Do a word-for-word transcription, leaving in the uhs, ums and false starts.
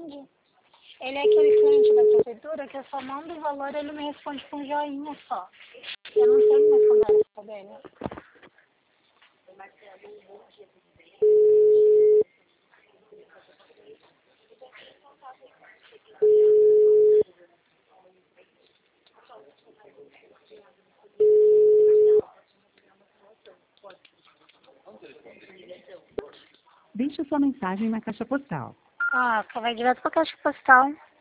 responde. Ele é aquele cliente da prefeitura que eu só mando o valor e ele me responde com joinha só. Eu não tenho mais conversa dele. Deixe sua mensagem na caixa postal. Ah, só vai direto pra caixa postal.